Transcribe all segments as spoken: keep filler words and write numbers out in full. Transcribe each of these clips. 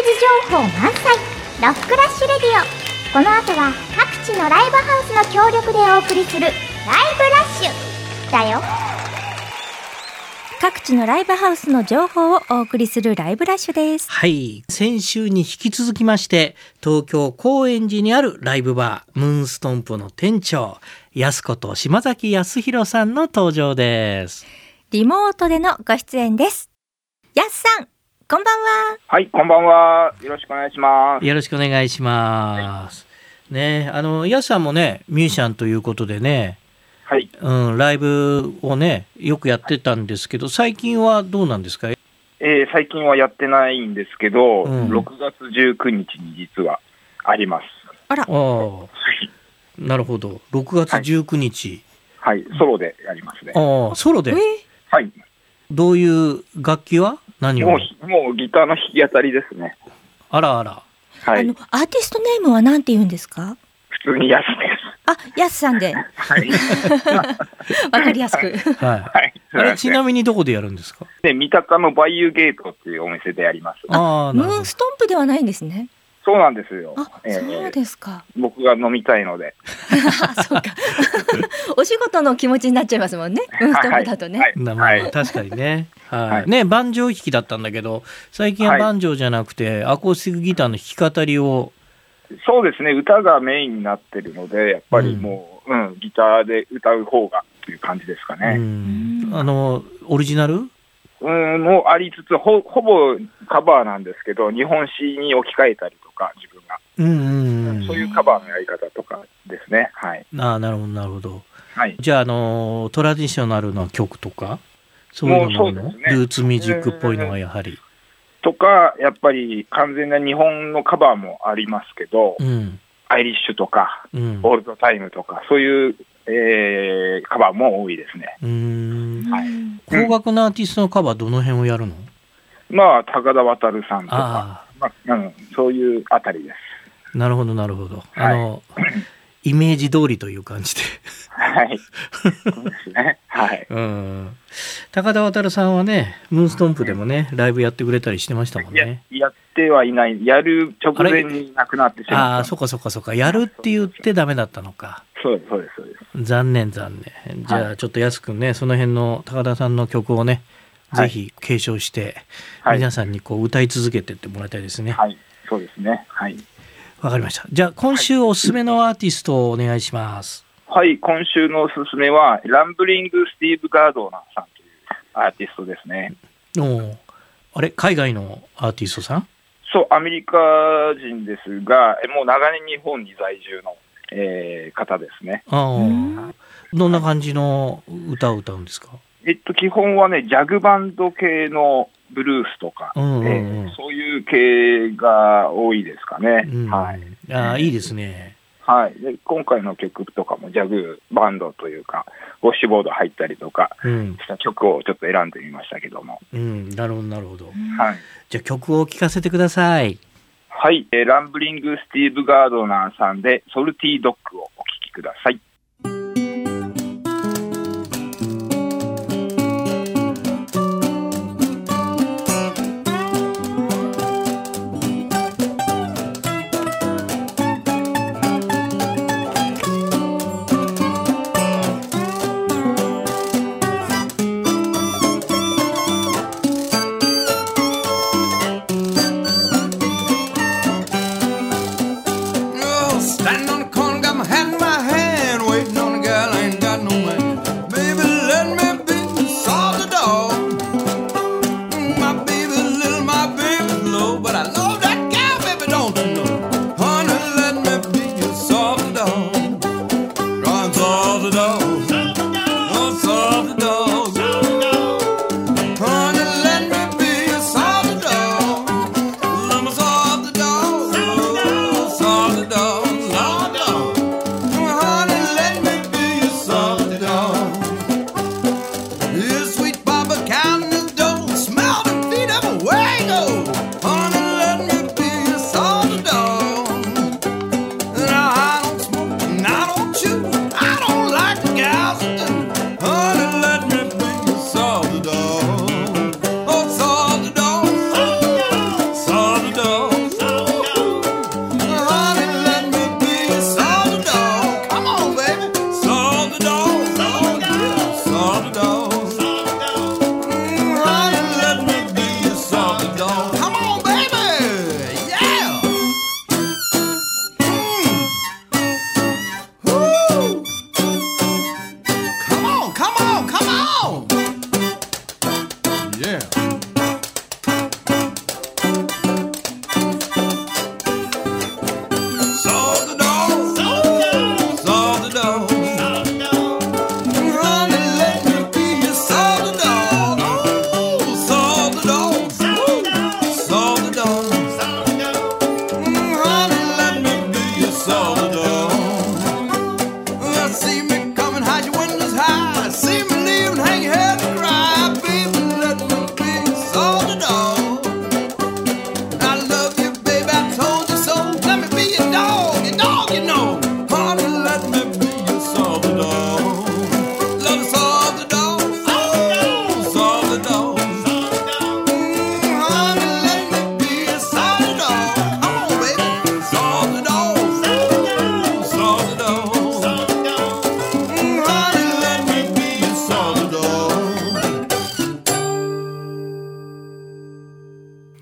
情報満載ロックラッシュレディオ。この後は各地のライブハウスの協力でお送りするライブラッシュだよ。 各地のライブハウスの情報をお送りするライブラッシュです。 はい、先週に引き続きまして東京高円寺にあるライブバームーンストンプの店長安子と島崎康弘さんの登場です。 リモートでのご出演です。やすさん、こんばんは。 はい、こんばんは。よろしくお願いします。 よろしくお願いします、はい、ね、あのやすさんもねミュージシャンということでね、はい、うん、ライブをねよくやってたんですけど、最近はどうなんですか？ えー、最近はやってないんですけど、うん、ろくがつじゅうくにちに実はあります。 あら、 あ、はい、なるほど。ろくがつじゅうくにち、 はい、はい、ソロでやりますね。 あ、ソロで、えー、 はい。 どういう楽器は何を？ もう、もうギターの弾き語りですね。 あらあら、 はい、 あのアーティストネームは何て言うんですか？ 普通にヤスです。 あ、ヤスさんで。 はい。 わかりやすく。 はい。はい、あれちなみにどこでやるんですか？ で、三鷹のバイユーゲートっていうお店でやります。 あ、ムーンストンプではないんですね。 そうなんですよ。 あ、えー、そうですか。 僕が飲みたいので。 そうか。お仕事の気持ちになっちゃいますもんね。ムーンストンプだとね。 はいはいはい、確かにね。はい。ね、バンジョー弾きだったんだけど、最近はバンジョーじゃなくて、アコースティックギターの弾き語りを。 そうですね、歌がメインになってるので、やっぱりもう、うんうん、ギターで歌う方がという感じですかね。うん、 あのオリジナルうん、もうありつつ ほ, ほぼカバーなんですけど、日本詩に置き換えたりとか、自分が、うんうんうん、そういうカバーのやり方とかですね。はい、 あ、なるほどなるほど、 はい、 じゃあ、あのトラディショナルな曲とかそういうのの、ね、ルーツミュージックっぽいのがやはりとか、やっぱり完全な日本のカバーもありますけど、うん、アイリッシュとか、うん、オールドタイムとか、そういう、えー、カバーも多いですね。 うーん、はい、邦楽のアーティストのカバーどの辺をやるの？ まあ、高田渡さんとか、まあうん、そういうあたりです。 なるほどなるほど、あの、はい、イメージ通りという感じではいそうですね、はい、 うん、高田渡さんはねムーンストンプでもねライブやってくれたりしてましたもんね。 や, やってはいない、やる直前に亡くなってしまった。 ああ、そっかそっかそっか、やるって言ってダメだったのか。 そうですそうですそうです。 残念残念。じゃあ、はい、ちょっと安くんね、その辺の高田さんの曲をね、はい、ぜひ継承して、はい、皆さんにこう歌い続けてってもらいたいですね。 はい、そうですね。はい、 わかりました。じゃあ今週おすすめのアーティストをお願いします。 はい、今週のおすすめはランブリング・スティーブ・ガードナーさんというアーティストですね。 お、あれ、海外のアーティストさん？ そう、アメリカ人ですが、もう長年日本に在住の、えー、方ですね。 あ、どんな感じの歌を歌うんですか？ えっと、基本はね、ジャグバンド系のブルースとか、うんうんうん、えー、そういう系が多いですかね。うん、はい。 あ、いいですね。 はい、で今回の曲とかもジャグバンドというかウォッシュボード入ったりとかした曲をちょっと選んでみましたけども、 うん、なるほどなるほど、はい、じゃあ曲を聴かせてください。 はい、えー、ランブリング・スティーブ・ガードナーさんでソルティードッグをお聴きください。 Standing on the corner, got my hat in my hand.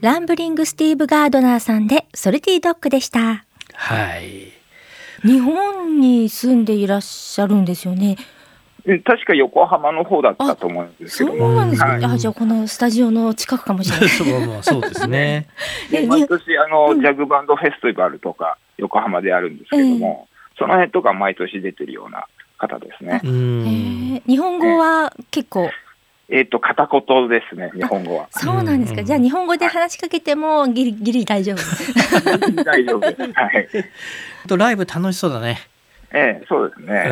ランブリングスティーブ・ガードナーさんでソルティードッグでした。 はい。 日本に住んでいらっしゃるんですよね。 確か横浜の方だったと思うんですけども。 そうなんですか、はい、あ、じゃあこのスタジオの近くかもしれない。 そうそうですね。 で毎年あの、うん、ジャグバンドフェスティバルとか横浜であるんですけども、えー、その辺とか毎年出てるような方ですね。 うん、えー、日本語は結構、 えっ、ー、と片言ですね、日本語は。 そうなんですか。じゃあ日本語で話しかけてもギリギリ大丈夫。 ギリ大丈夫です。はい。 とライブ楽しそうだね。 ええ、そうですね。 うん、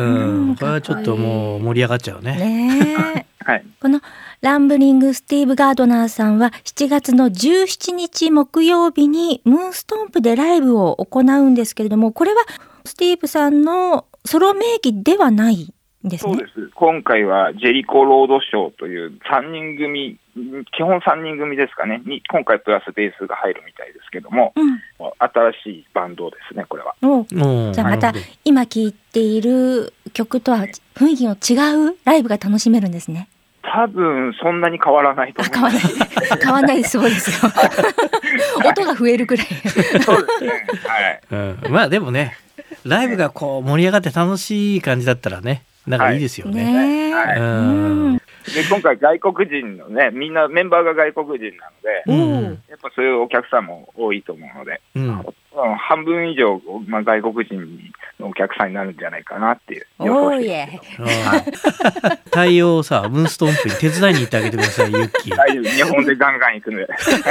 これはちょっともう盛り上がっちゃうね。 ねはい。 このランブリングスティーブ・ガードナーさんはしちがつのじゅうしちにち木曜日にムーンストンプでライブを行うんですけれども、これはスティーブさんのソロ名義ではないんですね。 そうです。今回はジェリコロードショーというさんにん組、基本さんにん組ですかね、に今回プラスベースが入るみたいですけども、うん、新しいバンドですね、これは。 おじゃあまた今聴いている曲とは雰囲気の違うライブが楽しめるんですね。 多分そんなに変わらないと思います。 変わらない、変わらないそうですよ。音が増えるくらい。 そうですね。はい。 うん、まあでもね、ライブがこう盛り上がって楽しい感じだったらね、なんかいいですよね。はいね、 はい、うんで今回外国人のね、みんなメンバーが外国人なので、うん、やっぱそういうお客さんも多いと思うので、うん、半分以上、まあ、外国人のお客さんになるんじゃないかなっていう予想してます。 太陽さ、ムーンストンプに手伝いに行ってあげてください、ユッキー。 大丈夫、日本でガンガン行くので。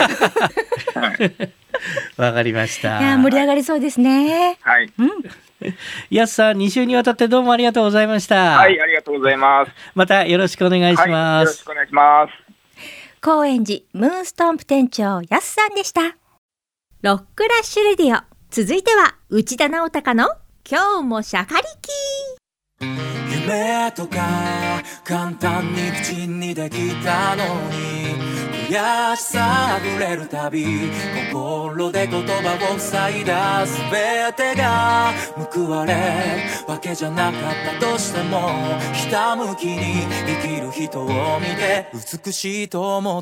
わかりました。 いや盛り上がりそうですね。 はい。うん。 やすさん、に週にわたってどうもありがとうございました。 はい、ありがとうございます。 またよろしくお願いします。はい、 よろしくお願いします。 高円寺ムーンストンプ店長やすさんでした。ロックラッシュレディオ、続いては内田直隆の今日もシャカリキ。 夢とか簡単に口にできたのに、悔しさあふれるたび心で言葉を塞いだ、全てが報われるわけじゃなかったとしても、ひたむきに生きる人を見て美しいと思った。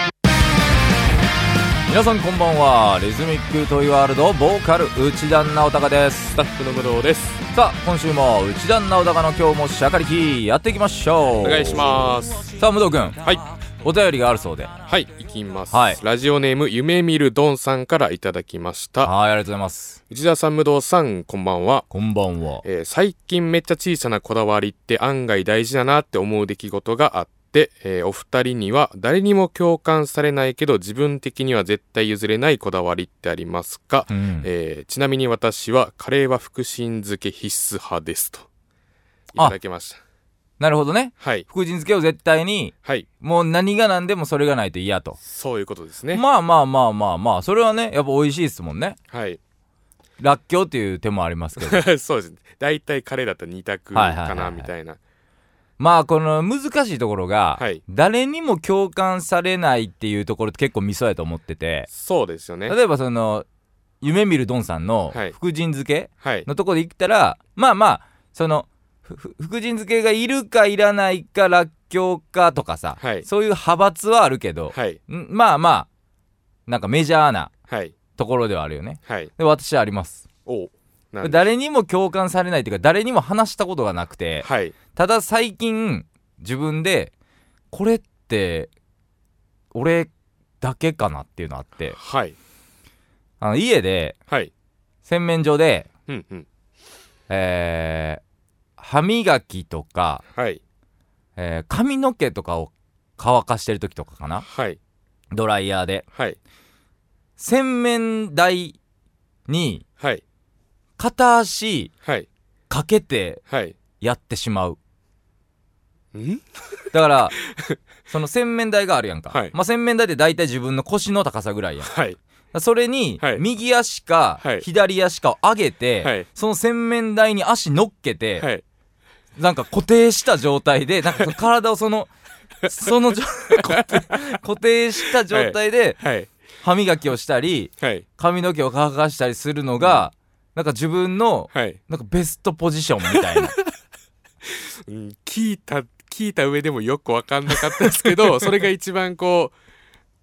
皆さんこんばんは。リズミックトイワールドボーカル内田直隆です。 スタッフの武藤です。 さあ今週も内田直隆の今日もシャカリキやっていきましょう。 お願いします。 さあ武藤君、 はい、 お便りがあるそうで。 はい、いきます、 はい、 ラジオネーム夢見るドンさんからいただきました。 はい、ありがとうございます。 内田さん、武藤さん、こんばんは。 こんばんは。 えー、最近めっちゃ小さなこだわりって案外大事だなって思う出来事があってで、えー、お二人には誰にも共感されないけど自分的には絶対譲れないこだわりってありますか？うん、えー、ちなみに私はカレーは福神漬け必須派ですといただきました。 なるほどね、 はい、 福神漬けを絶対に、はい、もう何が何でもそれがないと嫌と。 そういうことですね。 まあまあまあまあまあ、それはねやっぱ美味しいですもんね。 はい、 らっきょうっていう手もありますけど。 そうですね、だいたいカレーだったらに択かなみたいな。 まあこの難しいところが、 はい、 誰にも共感されないっていうところって結構ミソやと思ってて。 そうですよね。 例えばその夢見るドンさんの福神漬けのところで言ったら、はい、まあまあその福神漬けがいるかいらないからっきょうかとかさ、はい、そういう派閥はあるけど、はい、まあまあなんかメジャーなところではあるよね。はい、で私はあります。お誰にも共感されないっていうか誰にも話したことがなくて、はい、ただ最近自分でこれって俺だけかなっていうのあって、はい、あの家で、はい、洗面所で、うんうん、えー、歯磨きとか、はい、えー、髪の毛とかを乾かしてる時とかかな、はい、ドライヤーで、はい、洗面台に、はい、片足かけてやってしまう、はい、だからその洗面台があるやんか、はい、まあ、洗面台って大体自分の腰の高さぐらいやん、はい、それに右足か左足かを上げて、はい、その洗面台に足乗っけて、はい、なんか固定した状態でなんかその体をそのその固定、固定した状態で歯磨きをしたり、はい、髪の毛を乾かしたりするのが、うん、なんか自分の、はい、なんかベストポジションみたいな、 うん、聞いた聞いた上でもよく分かんなかったですけどそれが一番こう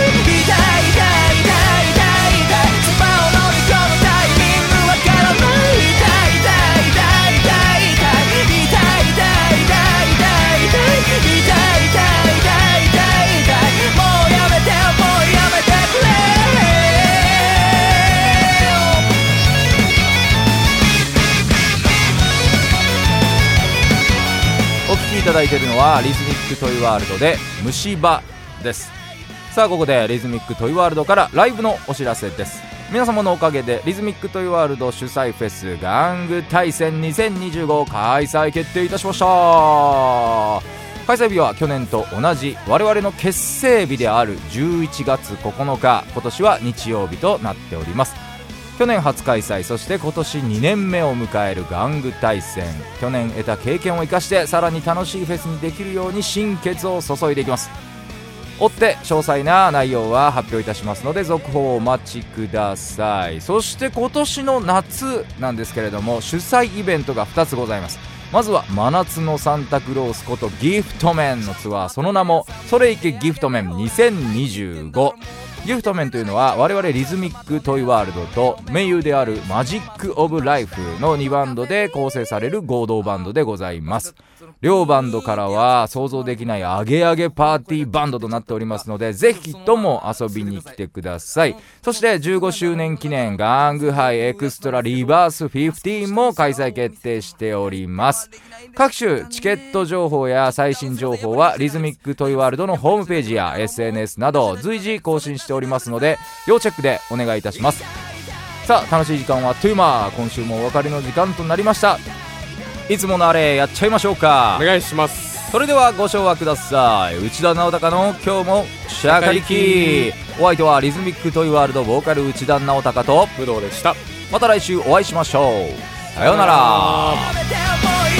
いただいているのはリズミックトイワールドで虫歯です。さあここでリズミックトイワールドからライブのお知らせです。皆様のおかげでリズミックトイワールド主催フェス玩具大戦にせんにじゅうご開催決定いたしました。開催日は去年と同じ我々の結成日であるじゅういちがつここのか、今年は日曜日となっております。 去年初開催、そして今年にねんめを迎える玩具大戦。去年得た経験を生かしてさらに楽しいフェスにできるように心血を注いでいきます。追って詳細な内容は発表いたしますので続報をお待ちください。そして今年の夏なんですけれども、主催イベントがふたつございます。まずは真夏のサンタクロースことギフトメンのツアー、その名もそれいけギフトメンにせんにじゅうご。ギフトメンというのは我々リズミックトイワールドと盟友であるマジックオブライフのにバンドで構成される合同バンドでございます。両バンドからは想像できないアゲアゲパーティーバンドとなっておりますので、ぜひとも遊びに来てください。そしてじゅうごしゅうねん記念ガングハイエクストラリバースじゅうごも開催決定しております。各種チケット情報や最新情報はリズミックトイワールドのホームページや エスエヌエス など随時更新しておりますので要チェックでお願いいたします。さあ楽しい時間はあっという間、今週もお別れの時間となりました。いつものあれやっちゃいましょうか。 お願いします。 それではご唱和ください。内田直隆の今日もシャカリキ。お相手はリズミックトイワールドボーカル内田直隆と武道でした。 また来週お会いしましょう。さようなら。